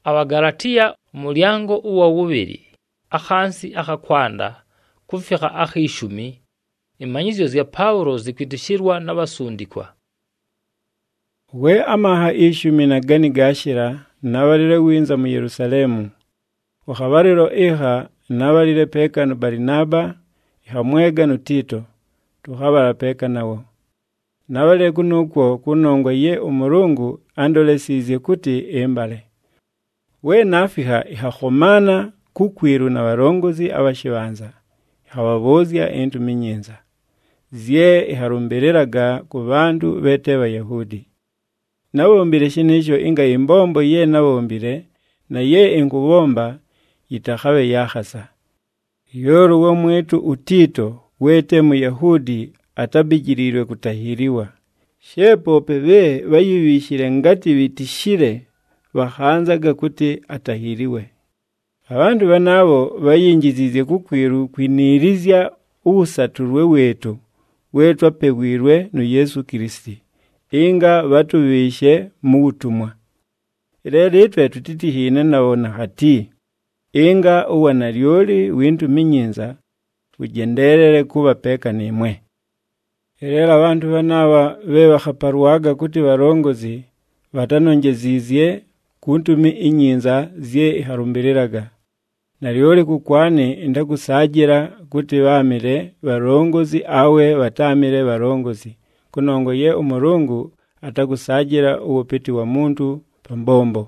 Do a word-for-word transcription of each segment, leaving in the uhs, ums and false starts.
Abagalatiya umulyango uwa wubiri akhansi akakwanda kufika akhishumi. Imanyizyo zya Paulo zikwitishirwa n'abasundikwa. We amaha ishumi na gani gashira nabalire winza mu Yerusalemu. Wakhabariro iha nabalire peka no Barinaba ihamwega no Tito tukhabara peka nawo. Nabalire kunukwo kunongwa ye umurungu andolesizye kuti embale. We nafiha ihakhomana kukwiru na barongozi abashibanza ihababozya entumi nyinza zye iharumbereraga ku bantu bete Bayahudi. Nabombire shinisho inga imbombo ye nabombire na ye inkubomba itakhabe yakhasa. Yoru wo mwetu Utito wete Muyahudi atabijirirwe kutahiriwa. Shepo pebe bayibishire ngati bitishire bakhanzaga kuti atahiriwe. Abantu banabo bayinjizize kukwiru kwinirizya ubusaturwe wetu wetu apegwirwe no Yesu Kristi inga batubishe mu butumwa. Rero itwe tutitihine nabona hati inga uwanaryoli wintu minyinza ugenderere kuba peka nimwe. Rero abantu banaba bebakhaparwaga kuti barongozi batanongezizye kuntumi inyinza zye iharumbereraga. Naryoli kukwane indakusagira kuti bamire barongozi awe batamire barongozi. Kunongo ye umurungu atakusagira ubupiti wa muntu pambombo.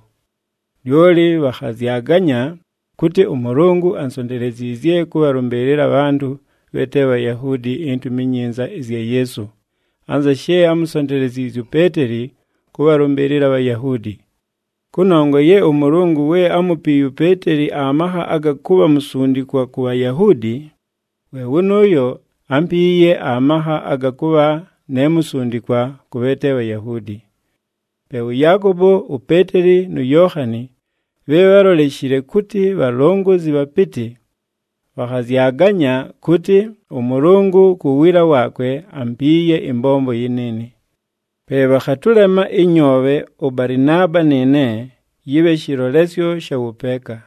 Lyoli bakhazyaganya kuti umurungu ansonderezizye kubarumberera abantu bete Bayahudi entumi nyinza izya Yesu. Anza she amusonderezizye Peteri kubarumberera Bayahudi. Kunongo ye umurungu we amupiyu Peteri amaha agakuba musundikwa ku Bayahudi, we unoyo ampiye amaha agakuba nemusundikwa kubete Bayahudi. Peu Yakobo, Upeteri no Yohani bebaroleshire kuti balongozi bapiti bakhazyaganya kuti umurungu kuwira wakwe ampiye imbombo yinini. Pe bakhatulema inyobe ubarinaba nene yibe shirolesyo shawupeka.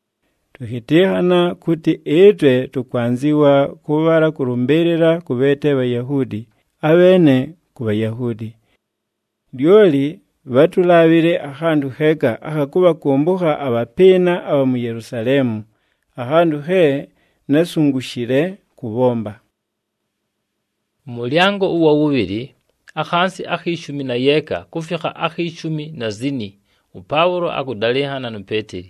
Tuhitihana kuti etwe tukwanziwa kubara kurumberera kubete Bayahudi abene ku Bayahudi. Lyoli batulabire ahandu heka akakuba kumbuka abapina aba mu Yerusalemu ahandu he nasungushire kubomba. Umulyango uwa wubiri akhansi akhishumi na yeka kufika akhishumi na zini upaulo akudalihana no Peteri.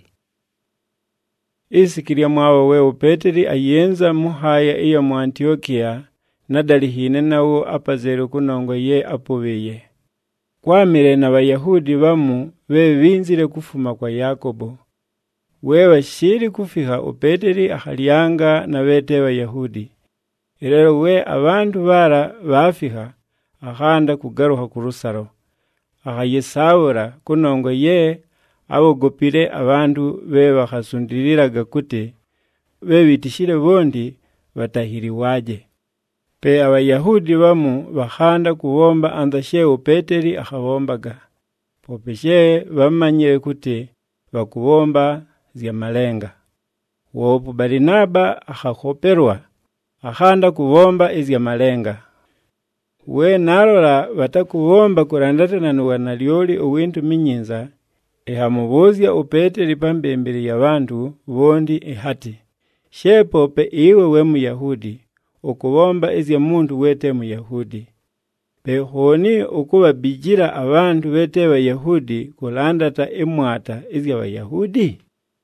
Isikirya mwawo we Peteri ayenza muhaya iya mu Antiokia nadalihine nawo apazero kunongo ye apobeye. Kwamire na Bayahudi bamu bebinzire kufuma kwa Yakobo. Wewe shiri kufika Upeteri akhalyanga na bete Bayahudi. Irero we abantu bara bafika akhanda kugaruha ku Rusaro. Akhayesawura kunongo ye abogopire abantu be bakhasundiriraga kuti bebitishire bondi batahiri waje. Pe Abayahudi bamu bakhanda kubomba andashe Upeteri akhabombaga. Popeshe bamanyire kuti bakubomba zya malenga. Wopu Barinaba akhakoperwa akhanda kubomba izya malenga. We narora batakubomba kurandatana nuwanalyoli uwintu minyinza ehamubuzya Upeteri pambembere y'abantu bondi ehati. Shepope iwe we Muyahudi ukubomba izya muntu wete Muyahudi. Behoni ukuba bijira abantu bete Bayahudi kulandata emwata izya Bayahudi.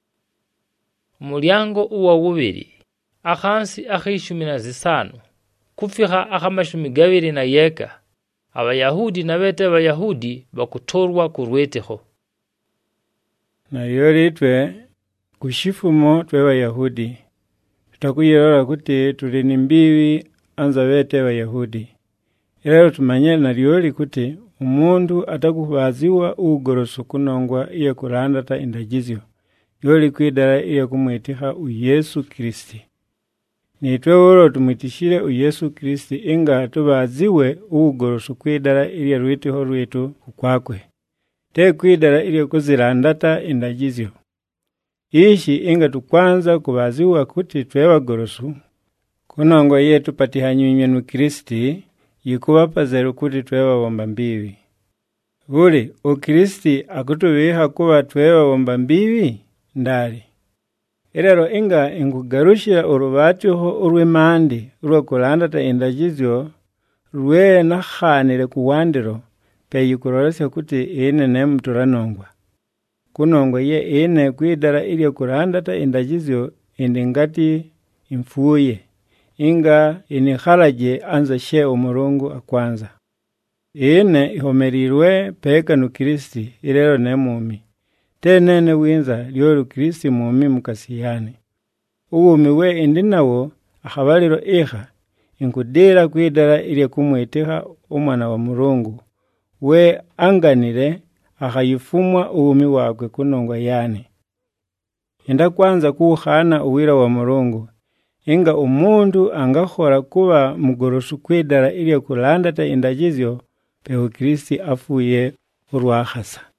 Umulyango uwa wubiri akhansi akhishumi na zisanu kufika akhamashumi gabiri na yeka Abayahudi na bete Bayahudi bakutorwa kurweteho. Na yori twe kushifumo twe Bayahudi tutakuyerora kuti tuli nimbibi anza bete Bayahudi. Irero tumanye na lyoli kuti umundu atakubaziwa ugoroso kunongwa iya kurandata indagizyo yoli kwidara iya kumwetiha u Yesu Kristi. Nitwe woro tumwitishire u Yesu Kristi inga tubaziwe ugoroso kwidara iya rwitiho rwitu kukwakwe. te kwidara ilyo kuzilandata indagizyo. Ishi inga tukwanza kubaziwa kuti twewa gorosu, kunongo yetu patihanyunywe nu Kristi, yikuwa pazero kuti twewa womba mbiwi. Uli, u Kristi akutuwiha kuwa twewa womba mbiwi? Ndali. Irero inga ingugarushira urubatiho urwimandi urwa kulandata indagizyo rwe nakhanile kuwandiro pe yikurolesya kuti ine ne mturanongwa. Kunongwa ye ine kwidara ilya kulandata indagizyo indi ngati imfuye, inga inikhalaje anza she umurungu akwanza. Ine ihomerirwe peka nu Kristi irero ne mumi. Tenene winza lyolu Kristi mumi mukasiyane. Uwumi we indi nawo akhabaliro iha inkudira kwidara ilya kumwitiha umwana wa Murungu. We anganire akhayifumwa uwumi wakwe kunongwa yane. Inda kwanza kuukhana uwira wa Murungu. Inga umundu angakhora kuba mugorosu kwidara ilya kulandata indagizyo pe u Kristi afuye urwakhasa.